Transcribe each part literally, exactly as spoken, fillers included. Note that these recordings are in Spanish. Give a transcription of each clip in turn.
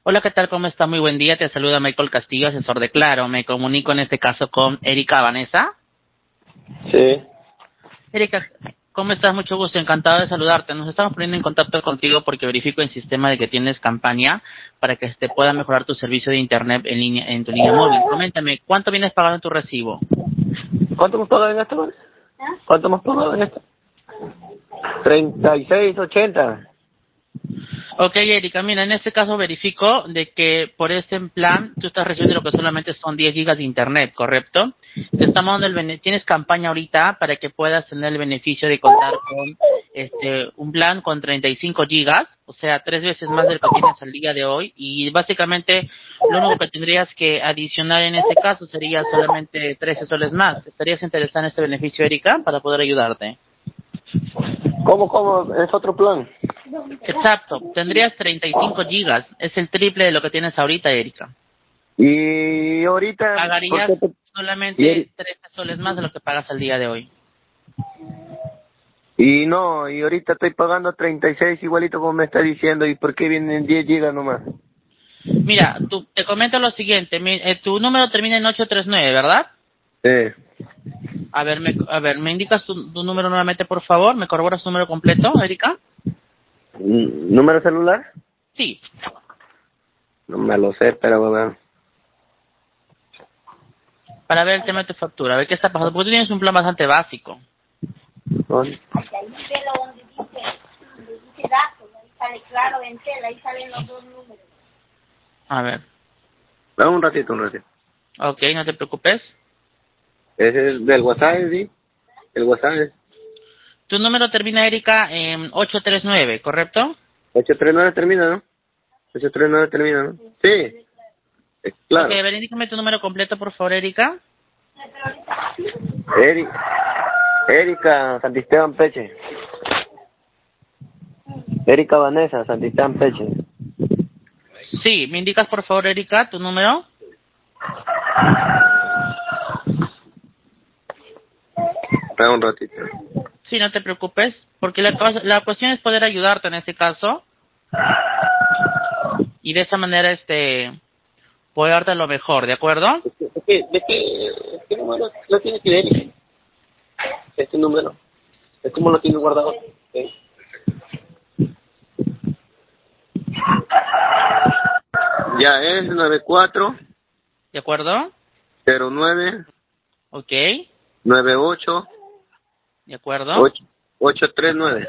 Hola, ¿qué tal? ¿Cómo está? Muy buen día. Te saluda Michael Castillo, asesor de Claro. Me comunico en este caso con Erika Vanessa. Sí. Erika, ¿cómo estás? Mucho gusto, encantado de saludarte. Nos estamos poniendo en contacto contigo porque verifico el sistema de que tienes campaña para que te pueda mejorar tu servicio de internet en línea, en tu línea móvil. Coméntame, ¿cuánto vienes pagando en tu recibo? ¿Cuánto hemos pagado en esto? ¿Cuánto hemos pagado en esto? treinta y seis ochenta. Ok, Erika, mira, en este caso verifico de que por este plan tú estás recibiendo lo que solamente son diez gigas de internet, ¿correcto? Te estamos dando el bene- tienes campaña ahorita para que puedas tener el beneficio de contar con este un plan con treinta y cinco gigas, o sea, tres veces más de lo que tienes al día de hoy, y básicamente lo único que tendrías que adicionar en este caso sería solamente trece soles más. ¿Estarías interesada en este beneficio, Erika, para poder ayudarte? ¿Cómo, cómo? ¿Es otro plan? Exacto, tendrías treinta y cinco gigas, es el triple de lo que tienes ahorita, Erika. Y ahorita, ¿por Pagarías qué te... Y, solamente ahori- trece soles más de lo que pagas al día de hoy. y no, y ahorita estoy pagando treinta y seis igualito como me está diciendo, ¿y por qué vienen diez gigas nomás? Mira, tú, te comento lo siguiente, mi- eh, tu número termina en ocho tres nueve, ¿verdad? Sí. A ver, me, a ver, ¿me indicas tu, tu número nuevamente, por favor? ¿Me corroboras tu número completo, Erika? Mm, ¿Número celular? Sí. No me lo sé, pero bueno. Para ver el tema de tu factura, a ver qué está pasando, porque tú tienes un plan bastante básico. ¿No? Ahí velo donde dice, donde dice datos, ahí sale claro en tela, ahí salen los dos números. A ver, Dame un ratito, un ratito. ok, no te preocupes. Ese es del WhatsApp, ¿sí? El WhatsApp es Tu número termina, Erika, en ocho tres nueve, ¿correcto? ocho tres nueve termina, ¿no? ocho tres nueve termina, ¿no? Sí, es Ok, claro. a ver, indícame tu número completo, por favor, Erika. Eri, Erika Santisteban Peche. Erika Vanessa Santisteban Peche. Sí, me indicas, por favor, Erika, tu número. Espera un ratito. Sí, no te preocupes, porque la, cosa- la cuestión es poder ayudarte en este caso y de esa manera este poder darte lo mejor, ¿de acuerdo? ¿De qué, de qué, de qué, qué número lo tiene que ver? Este número. ¿Es como lo tiene guardado? ¿Sí? Ya es nueve cuatro ¿De acuerdo? cero nueve Ok, nueve ocho ¿de acuerdo? ocho ocho tres nueve.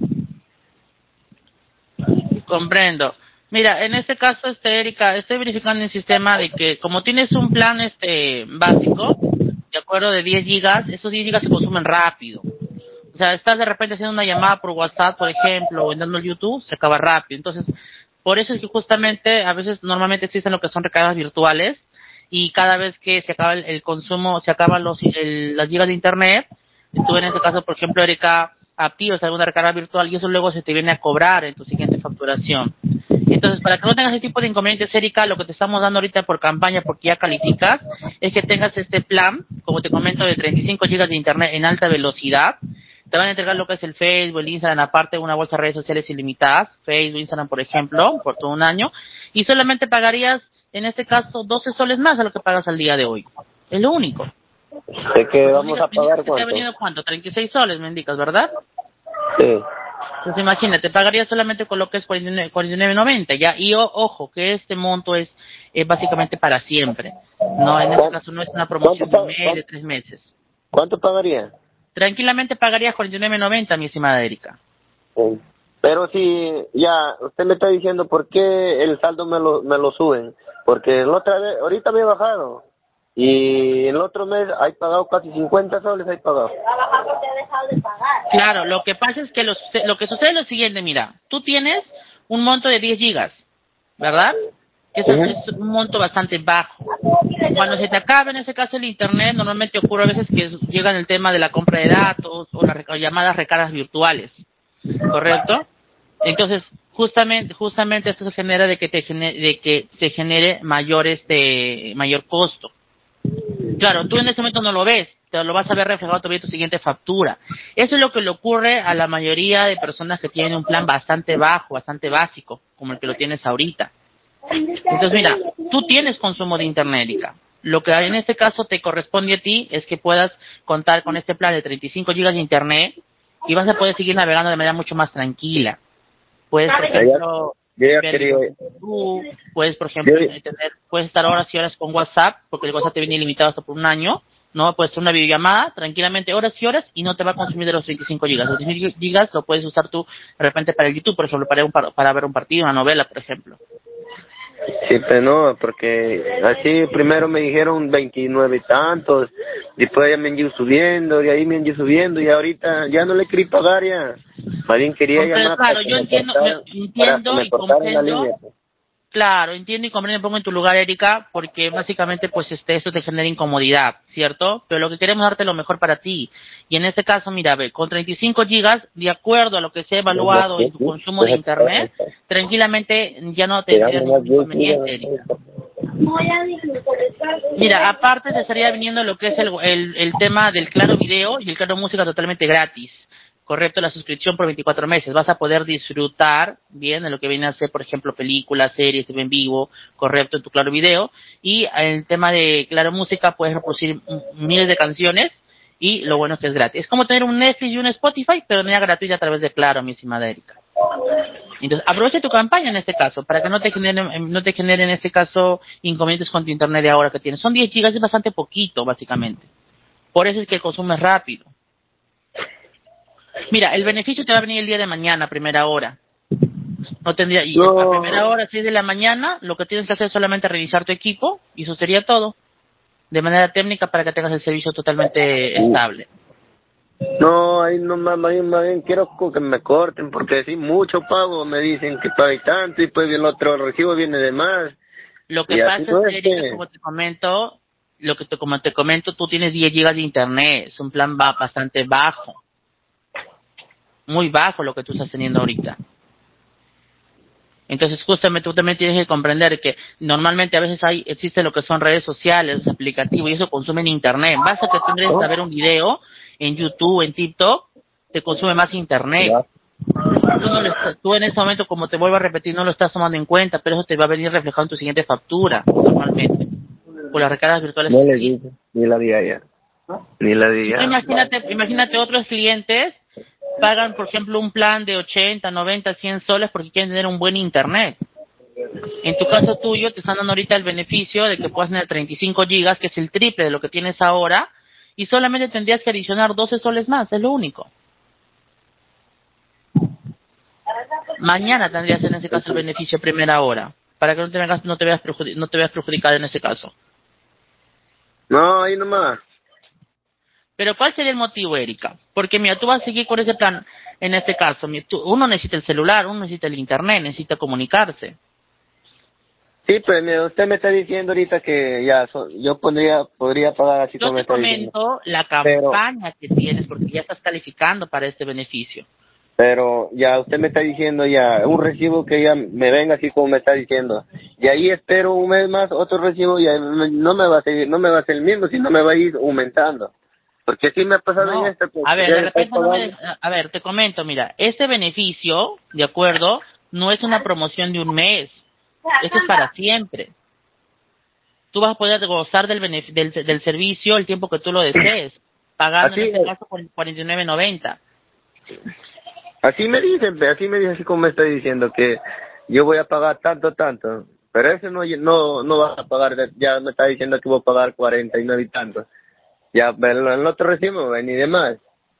Comprendo. Mira, en este caso, este Erika, estoy verificando en el sistema de que como tienes un plan este básico, de acuerdo, de diez gigas, esos diez gigas se consumen rápido. O sea, estás de repente haciendo una llamada por WhatsApp, por ejemplo, o entrando al YouTube, se acaba rápido. Entonces, por eso es que justamente a veces normalmente existen lo que son recargas virtuales y cada vez que se acaba el, el consumo, se acaban los el- las gigas de internet, tú en este caso, por ejemplo, Erika, activas alguna recarga virtual y eso luego se te viene a cobrar en tu siguiente facturación. Entonces, para que no tengas ese tipo de inconvenientes, Erika, lo que te estamos dando ahorita por campaña, porque ya calificas, es que tengas este plan, como te comento, de treinta y cinco gigas de internet en alta velocidad. Te van a entregar lo que es el Facebook, el Instagram, aparte una bolsa de redes sociales ilimitadas, Facebook, Instagram, por ejemplo, por todo un año, y solamente pagarías, en este caso, doce soles más a lo que pagas al día de hoy. Es lo único. ¿De que Porque me vamos indicas, a me indicas pagar que te ha cuánto? venido cuánto, treinta y seis soles, me indicas, ¿verdad? Sí. Entonces imagínate, pagarías solamente con lo que es cuarenta y nueve noventa, ya, y o- ojo, que este monto es, es básicamente para siempre. No, en este ¿Cuánto, caso no es una cuánto, promoción de un pa- mes, de cuánto, tres meses. cuánto pagaría? Tranquilamente pagarías cuarenta y nueve noventa, mi estimada Erika. Sí. Pero si ya usted me está diciendo por qué el saldo me lo me lo suben, porque la otra vez ahorita me he bajado y el otro mes hay pagado casi cincuenta soles, hay pagado. Va a bajar porque ha dejado de pagar. Claro, lo que pasa es que los- lo que sucede es lo siguiente, mira, tú tienes un monto de diez gigas, ¿verdad? Eso es, Ujú. es un monto bastante bajo. Cuando se te acaba en ese caso el internet, normalmente ocurre a veces que llega el tema de la compra de datos o las reca- llamadas recargas virtuales, ¿correcto? Entonces, justamente justamente esto se genera de que te genere, de que se genere mayor este mayor costo. Claro, tú en este momento no lo ves, te lo vas a ver reflejado todavía en tu siguiente factura. Eso es lo que le ocurre a la mayoría de personas que tienen un plan bastante bajo, bastante básico, como el que lo tienes ahorita. Entonces, mira, tú tienes consumo de internet, Erika. Lo que en este caso te corresponde a ti es que puedas contar con este plan de treinta y cinco gigas de internet y vas a poder seguir navegando de manera mucho más tranquila. Puedes, por ejemplo, Yo ya ver quería... YouTube, puedes, por ejemplo, Yo- tener, puedes estar horas y horas con WhatsApp, porque el WhatsApp te viene ilimitado hasta por un año, ¿no? Puedes hacer una videollamada tranquilamente horas y horas y no te va a consumir de los treinta y cinco gigas. Los treinta y cinco gigas lo puedes usar tú de repente para el YouTube, por ejemplo, para, un, par- para ver un partido, una novela, por ejemplo. Sí, pero no, porque así primero me dijeron veintinueve y tantos, después ya me han ido subiendo, y ahí me han ido subiendo, y ahorita ya no le quería pagar ya. Más bien quería Entonces, llamar para claro, que yo me entiendo, cortaran, me- para que entiendo me y cortaran la comprendo. línea. Pues. Claro, entiendo y comprendo, me pongo en tu lugar, Erika, porque básicamente pues este esto te genera incomodidad, ¿cierto? Pero lo que queremos es darte lo mejor para ti. Y en este caso, mira, ve, con treinta y cinco gigas, de acuerdo a lo que se ha evaluado en tu consumo de internet, tranquilamente ya no tendrías ningún inconveniente, Erika. Mira, aparte te estaría viniendo lo que es el, el, el tema del Claro Video y el Claro Música totalmente gratis. Correcto, la suscripción por veinticuatro meses. Vas a poder disfrutar bien de lo que viene a ser, por ejemplo, películas, series, T V en vivo, correcto, en tu Claro Video. Y el tema de Claro Música, puedes reproducir miles de canciones y lo bueno es que es gratis. Es como tener un Netflix y un Spotify, pero de manera gratuita a través de Claro, mi estimada Erika. Entonces, aprovecha tu campaña en este caso, para que no te generen, no te generen en este caso inconvenientes con tu internet de ahora que tienes. Son diez gigas, es bastante poquito, básicamente. Por eso es que el consumo es rápido. Mira, el beneficio te va a venir el día de mañana, a primera hora. No tendría, y No. a primera hora, seis de la mañana, lo que tienes que hacer es solamente revisar tu equipo, y eso sería todo. De manera técnica para que tengas el servicio totalmente estable. No, ahí no, más, más bien, más bien quiero que me corten, porque si mucho pago me dicen que pague tanto, y pues el otro recibo viene de más. Lo que Y así pasa es, no es Erika, que... como te comento, lo que te, como te comento, tú tienes diez gigas de internet, es un plan ba- bastante bajo. Muy bajo lo que tú estás teniendo ahorita. Entonces, justamente tú también tienes que comprender que normalmente a veces hay existen lo que son redes sociales, aplicativos, y eso consumen internet. Basta que tú ingreses a ver un video en YouTube, en TikTok, te consume más internet. Tú, no lo estás- tú en ese momento, como te vuelvo a repetir, no lo estás tomando en cuenta, pero eso te va a venir reflejado en tu siguiente factura, normalmente, por las recargas virtuales. No que le tienes. dije, ni la diaria. Ni la Si tú diaria. imagínate, imagínate otros clientes pagan, por ejemplo, un plan de ochenta, noventa, cien soles porque quieren tener un buen internet. En tu caso tuyo, te están dando ahorita el beneficio de que puedas tener treinta y cinco gigas, que es el triple de lo que tienes ahora, y solamente tendrías que adicionar doce soles más, es lo único. Mañana tendrías en ese caso el beneficio a primera hora, para que no te, vengas, no te veas perjudi- no te veas perjudicado en ese caso. No, ahí nomás. Pero ¿cuál sería el motivo, Erika? Porque mira, tú vas a seguir con ese plan en este caso. Mira, tú- uno necesita el celular, uno necesita el internet, necesita comunicarse. Sí, pues mira, usted me está diciendo ahorita que ya so- yo podría, podría pagar así Yo como me te está diciendo. comento la Pero, campaña que tienes porque ya estás calificando para este beneficio. pero ya usted me está diciendo ya un recibo que ya me venga así como me está diciendo. Y ahí espero un mes más otro recibo y ahí me- no me va a seguir, no me va a ser el mismo, sino me va a ir aumentando. Porque sí me ha pasado en No, esta, pues, a ver, ya de estoy repente no pagando. me... A ver, te comento, mira, este beneficio, de acuerdo, no es una promoción de un mes. Esto es para siempre. Tú vas a poder gozar del, benef- del, del servicio el tiempo que tú lo desees, pagando Así, en este caso por cuarenta y nueve noventa. así me dicen, pe, así me dicen, así como me está diciendo que yo voy a pagar tanto, tanto. Pero ese no, no, no va a pagar, ya me está diciendo que voy a pagar cuarenta y nueve y tanto. Ya, pero el otro recibo va ni de más.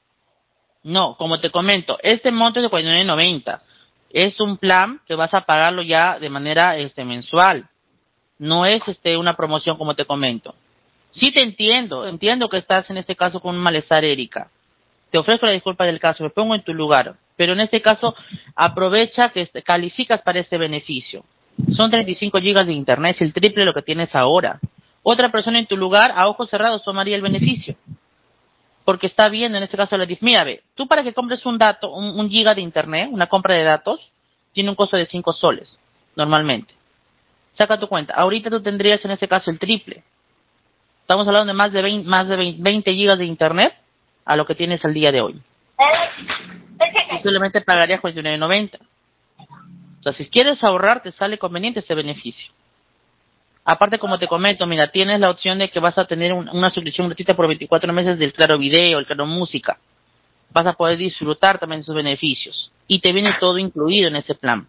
No, como te comento, este monto es de cuarenta y nueve noventa. Es un plan que vas a pagarlo ya de manera este mensual. No es este una promoción como te comento. Sí te entiendo, entiendo que estás en este caso con un malestar, Erika. Te ofrezco la disculpa del caso, me pongo en tu lugar. Pero en este caso, aprovecha que este- calificas para este beneficio. Son treinta y cinco gigas de internet, es el triple de lo que tienes ahora. Otra persona en tu lugar, a ojos cerrados, tomaría el beneficio. Porque está viendo en este caso la dif- Mira, ve, tú para que compres un dato, un, un giga de internet, una compra de datos, tiene un costo de cinco soles, normalmente. Saca tu cuenta. Ahorita tú tendrías en este caso el triple. Estamos hablando de más de veinte, más de veinte gigas de internet a lo que tienes al día de hoy. Y solamente pagarías cuarenta y nueve noventa. sea, si quieres ahorrar, te sale conveniente ese beneficio. Aparte, como te comento, mira, tienes la opción de que vas a tener un, una suscripción gratuita por veinticuatro meses del Claro Video, el Claro Música. Vas a poder disfrutar también de sus beneficios. Y te viene todo incluido en ese plan.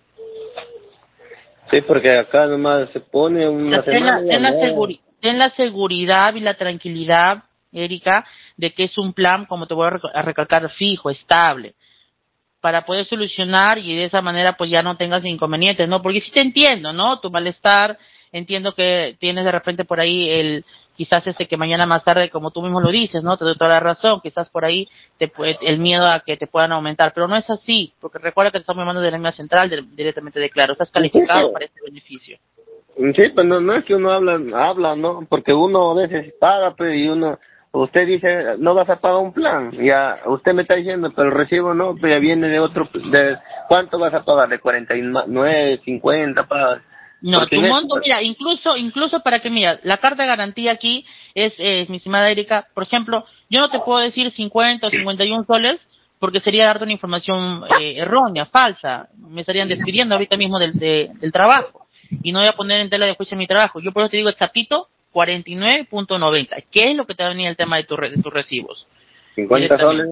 Sí, porque acá nomás se pone una Ten la, semana. ten, la seguri- ten la seguridad y la tranquilidad, Erika, de que es un plan, como te voy a, rec- a recalcar, fijo, estable, para poder solucionar y de esa manera pues ya no tengas inconvenientes, ¿no? Porque sí te entiendo, ¿no? Tu malestar, entiendo que tienes de repente por ahí el, quizás este que mañana más tarde, como tú mismo lo dices, ¿no? Te doy toda la razón, quizás por ahí te, el miedo a que te puedan aumentar, pero no es así, porque recuerda que te estamos llamando de la misma central, de, directamente de Claro, estás calificado para este beneficio. Sí, pues no, no es que uno habla, habla, ¿no? Porque uno a veces paga, pues, y uno, usted dice, no vas a pagar un plan, ya, usted me está diciendo, pero el recibo no, pues ya viene de otro, de, ¿cuánto vas a pagar? De cuarenta y nueve, cincuenta, pagas. No, Porque tu en monto, esto, mira, incluso, incluso para que, mira, la carta de garantía aquí es, eh, mi estimada Erika, por ejemplo, yo no te puedo decir cincuenta o cincuenta y uno soles, porque sería darte una información eh, errónea, falsa, me estarían despidiendo ahorita mismo del, de, del trabajo, y no voy a poner en tela de juicio mi trabajo, yo por eso te digo, zapito, cuarenta y nueve punto noventa, ¿qué es lo que te va a venir el tema de, tu re- de tus recibos? cincuenta soles.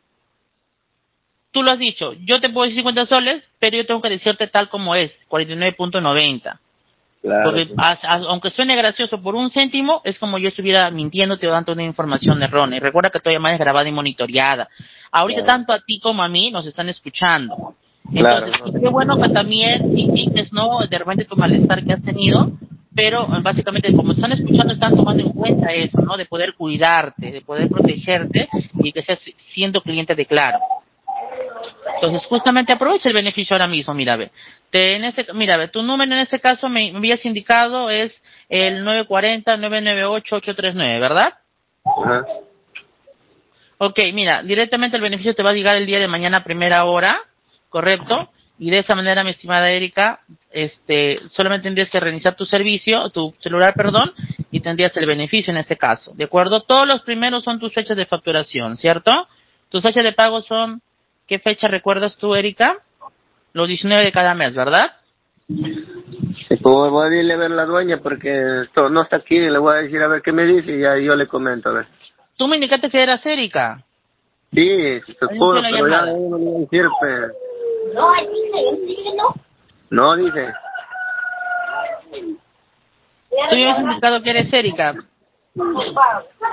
Tú lo has dicho, yo te puedo decir cincuenta soles, pero yo tengo que decirte tal como es, cuarenta y nueve punto noventa. Claro. Porque Sí. a, a, aunque suene gracioso por un céntimo, es como yo estuviera mintiéndote o dando una información errónea. Y recuerda que tu llamada es grabada y monitoreada. Ahorita Claro. tanto a ti como a mí nos están escuchando. Claro. Entonces, y qué bueno que también indiques, ¿no? De repente tu malestar que has tenido, pero eh, básicamente como están escuchando, están tomando en cuenta eso, ¿no? De poder cuidarte, de poder protegerte y que seas siendo cliente de Claro. Entonces, justamente aprovecha el beneficio ahora mismo, mira, ve. Te, en este, mira, ve, tu número en este caso me, me habías indicado es el nueve cuatro cero, nueve nueve ocho, ocho tres nueve, ¿verdad? Ajá. Ok, mira, directamente el beneficio te va a llegar el día de mañana a primera hora, ¿correcto? Y de esa manera, mi estimada Erika, este, solamente tendrías que reiniciar tu servicio, tu celular, perdón, y tendrías el beneficio en este caso, ¿de acuerdo? Todos los primeros son tus fechas de facturación, ¿cierto? Tus fechas de pago son, ¿qué fecha recuerdas tú, Erika? Los diecinueve de cada mes, ¿verdad? Sí, pues voy a irle a ver a la dueña porque esto no está aquí, le voy a decir a ver qué me dice y ya yo le comento, a ver. Tú me indicaste que eras Erika. Sí, Ahí no fue seguro, la pero ya llamada. no le voy a decir, pues. No, ahí dice, dice no. No, dice. Tú me habías indicado que eres Erika. No,